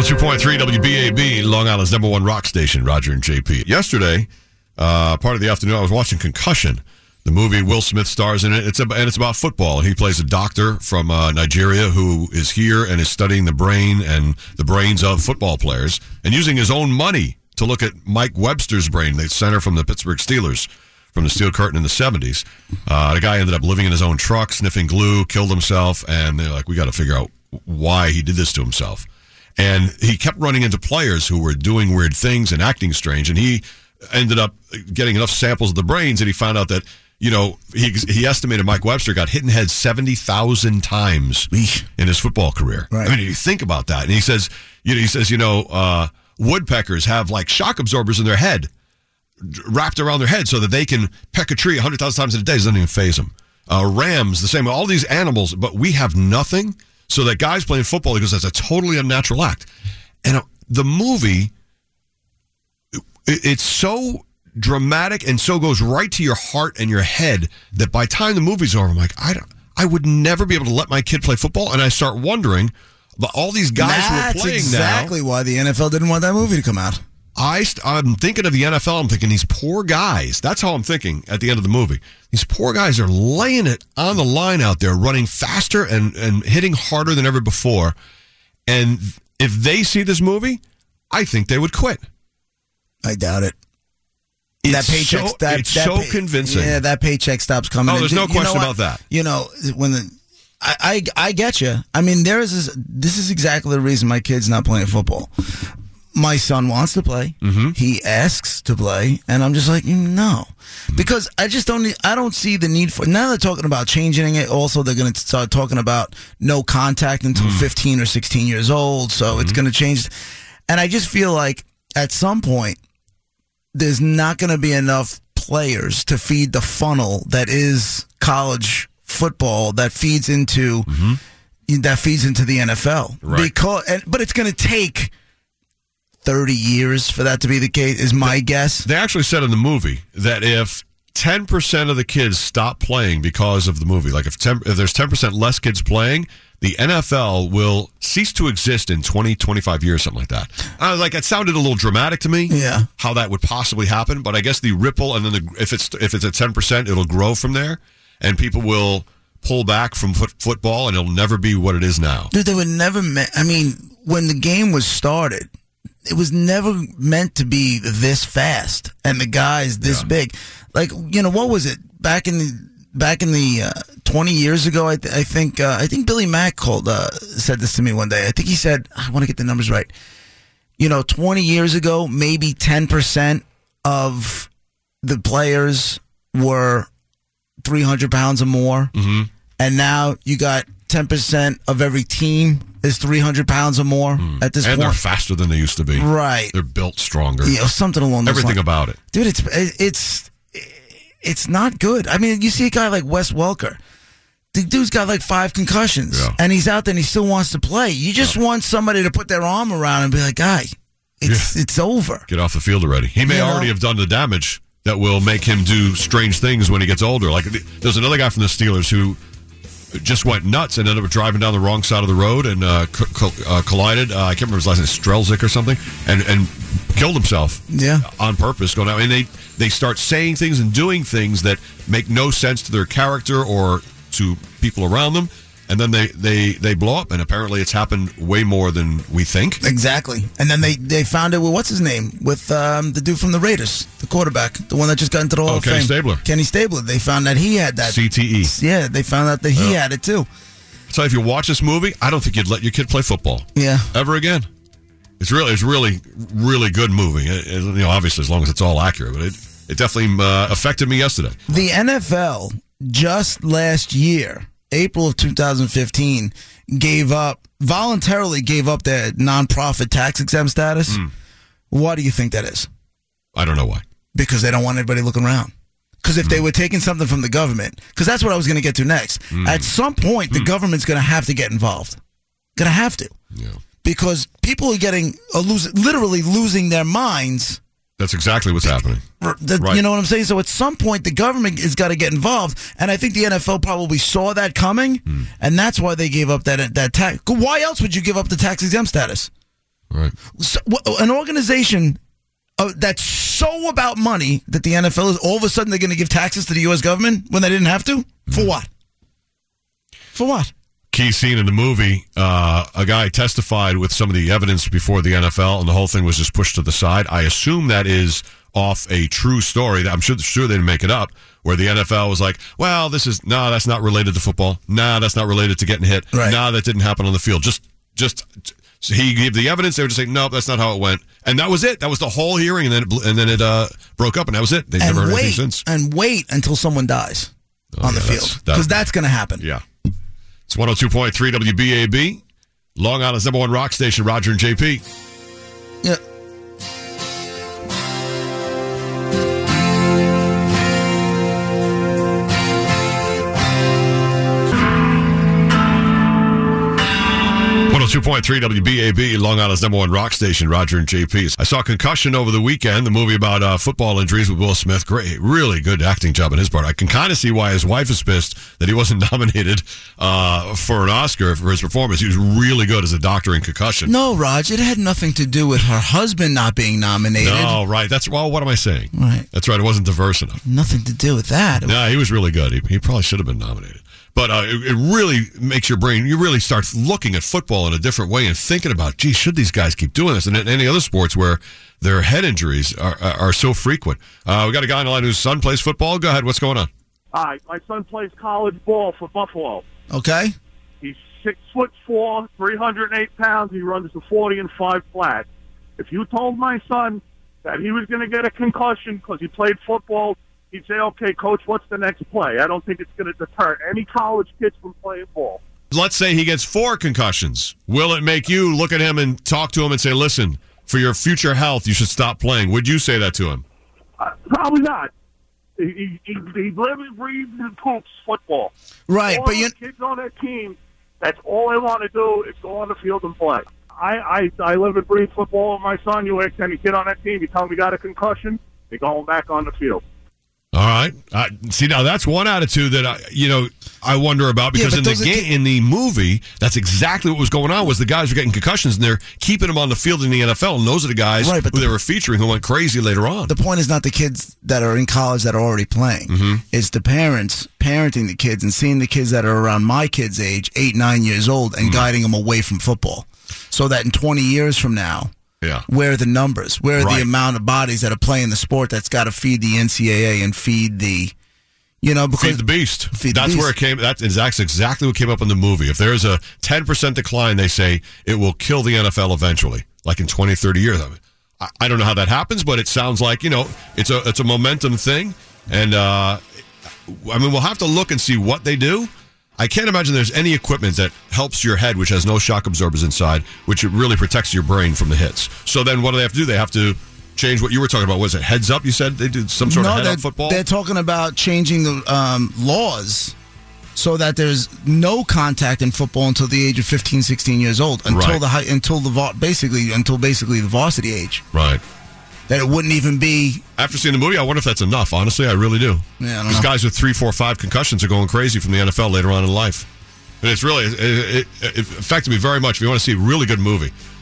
102.3 WBAB, Long Island's number one rock station, Roger and JP. Yesterday, part of the afternoon, I was watching Concussion, the movie Will Smith stars in it. It's about football. He plays a doctor from Nigeria who is here and is studying the brain and the brains of football players and using his own money to look at Mike Webster's brain, the center from the Pittsburgh Steelers, from the Steel Curtain in the 70s. The guy ended up living in his own truck, sniffing glue, killed himself, and they're like, we got to figure out why he did this to himself. And he kept running into players who were doing weird things and acting strange, and he ended up getting enough samples of the brains, and he found out that, he estimated Mike Webster got hit in the head 70,000 times in his football career. Right. I mean, you think about that. And he says, woodpeckers have like shock absorbers in their head, wrapped around their head so that they can peck a tree 100,000 times in a day. It doesn't even faze them. Rams, the same. All these animals, but we have nothing. So that guys playing football, because that's a totally unnatural act. And the movie, it's so dramatic and so goes right to your heart and your head that by the time the movie's over, I'm like, I would never be able to let my kid play football. And I start wondering about all these guys who are playing now. That's exactly why the NFL didn't want that movie to come out. I'm thinking of the NFL. I'm thinking these poor guys. That's how I'm thinking at the end of the movie. These poor guys are laying it on the line out there, running faster and hitting harder than ever before. And if they see this movie, I think they would quit. I doubt it. It's so convincing. Yeah, that paycheck stops coming. Oh, there's no question about that. I get you. I mean, this is exactly the reason my kid's not playing football. My son wants to play. Mm-hmm. He asks to play, and I'm just like, no, because I don't see the need for. Now they're talking about changing it. Also, they're going to start talking about no contact until 15 or 16 years old. So it's going to change, and I just feel like at some point there's not going to be enough players to feed the funnel that is college football that feeds into the NFL. Right. But it's going to take 30 years for that to be the case, is my guess. They actually said in the movie that if 10% of the kids stop playing because of the movie, like if there's 10% less kids playing, the NFL will cease to exist in 20, 25 years, something like that. It sounded a little dramatic to me, how that would possibly happen, but I guess the ripple, and then if it's at 10%, it'll grow from there, and people will pull back from football, and it'll never be what it is now. Dude, they would never, when the game was started, it was never meant to be this fast and the guys this big. Like, what was it back in the 20 years ago? I think Billy Mack said this to me one day. I think he said, I want to get the numbers right. 20 years ago, maybe 10% of the players were 300 pounds or more, and now you got 10% of every team is 300 pounds or more at this point. And they're faster than they used to be. Right. They're built stronger. Something along those lines. Everything about it. Dude, it's not good. I mean, you see a guy like Wes Welker. The dude's got like 5 concussions, and he's out there and he still wants to play. You just want somebody to put their arm around and be like, guy, it's over. Get off the field already. He may already have done the damage that will make him do strange things when he gets older. Like, there's another guy from the Steelers who just went nuts and ended up driving down the wrong side of the road and collided. I can't remember his last name, Strelzik or something, and killed himself on purpose. Going out, and they start saying things and doing things that make no sense to their character or to people around them, and then they blow up. And apparently, it's happened way more than we think. Exactly. And then they found it with what's his name, with the dude from the Raiders, the quarterback, the one that just got into the Hall of Fame. Kenny Stabler. They found that he had that CTE. Yeah, they found out that he had it too. So if you watch this movie, I don't think you'd let your kid play football. Ever again. It's really, really good movie. Obviously, as long as it's all accurate, but it definitely affected me yesterday. The NFL just last year, April of 2015, voluntarily gave up their nonprofit tax-exempt status. Why do you think that is? I don't know why. Because they don't want anybody looking around. Because if they were taking something from the government, because that's what I was going to get to next. At some point, the government's going to have to get involved. Going to have to. Yeah. Because people are literally losing their minds. That's exactly what's happening. Right. You know what I'm saying? So at some point, the government has got to get involved. And I think the NFL probably saw that coming. And that's why they gave up that tax. Why else would you give up the tax-exempt status? Right. So, an organization that's so about money that the NFL is all of a sudden they're going to give taxes to the U.S. government when they didn't have to? For what? For what? Key scene in the movie, a guy testified with some of the evidence before the NFL, and the whole thing was just pushed to the side. I assume that is off a true story. I'm sure they didn't make it up, where the NFL was like, well, that's not related to football. That's not related to getting hit. Right. That didn't happen on the field. So he gave the evidence. They were just saying, nope, that's not how it went. And that was it. That was the whole hearing, and then it broke up, and that was it. They've never heard anything since. And wait until someone dies on the field, because that's going to happen. Yeah. It's 102.3 WBAB, Long Island's number one rock station, Roger and JP. Yeah. WBAB, Long Island's number one rock station, Roger and JP. I saw Concussion over the weekend, the movie about football injuries with Will Smith. Great, really good acting job on his part. I can kind of see why his wife is pissed that he wasn't nominated for an Oscar for his performance. He was really good as a doctor in Concussion. No, Raj, it had nothing to do with her husband not being nominated. No, right. What am I saying? Right. That's right. It wasn't diverse enough. Nothing to do with that. No, he was really good. He probably should have been nominated. But it really makes your brain, you really start looking at football in a different way and thinking about, gee, should these guys keep doing this? And in any other sports where their head injuries are so frequent. We got a guy on the line whose son plays football. Go ahead. What's going on? Hi, my son plays college ball for Buffalo. Okay. He's 6'4", 308 pounds. He runs the 40 and 5 flat. If you told my son that he was going to get a concussion because he played football, he'd say, okay, coach, what's the next play? I don't think it's going to deter any college kids from playing ball. Let's say he gets 4 concussions. Will it make you look at him and talk to him and say, listen, for your future health, you should stop playing? Would you say that to him? Probably not. He lives, breathes, and poops football. Right, all but the kids on that team, that's all they want to do is go on the field and play. I live and breathe football with my son. You ask any kid on that team, you tell him he got a concussion, they go him back on the field. All right. See, now that's one attitude that I wonder about, because in the movie, that's exactly what was going on. Was the guys were getting concussions and they're keeping them on the field in the NFL, and those are the guys who they were featuring who went crazy later on. The point is not the kids that are in college that are already playing. Mm-hmm. It's the parents parenting the kids and seeing the kids that are around my kid's age, 8, 9 years old, and guiding them away from football, so that in 20 years from now. Yeah. Where are the numbers? Where are the amount of bodies that are playing the sport that's got to feed the NCAA and feed the, because feed the beast. That's where it came. That's exactly what came up in the movie. If there's a 10% decline, they say it will kill the NFL eventually, like in 20, 30 years. I don't know how that happens, but it sounds like, it's a momentum thing. And, we'll have to look and see what they do. I can't imagine there's any equipment that helps your head, which has no shock absorbers inside, which really protects your brain from the hits. So then what do they have to do? They have to change what you were talking about. Was it heads up? You said they did some sort of head up football? They're talking about changing the laws so that there's no contact in football until the age of 15, 16 years old, until basically the varsity age. Right. That it wouldn't even be. After seeing the movie, I wonder if that's enough. Honestly, I really do. Yeah, These guys with 3, 4, 5 concussions are going crazy from the NFL later on in life. And it's really, it affected me very much. If you want to see a really good movie,